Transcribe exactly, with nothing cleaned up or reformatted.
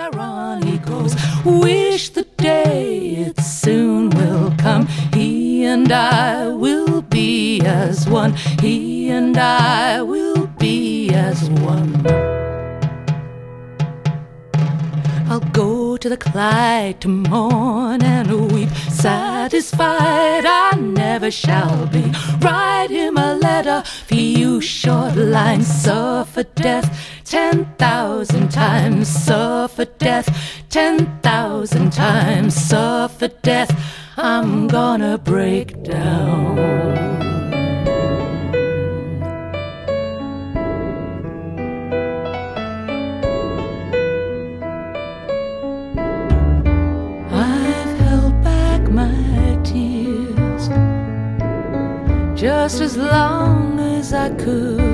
where on he goes. Wish the day it soon will come. He and I will be as one. He and I will be as one. I'll go to the Clyde to mourn and weep, satisfied I never shall be. Write him a letter, few short lines, suffer death ten thousand times, suffer death ten thousand times, suffer death. I'm gonna break down. Just as long as I could.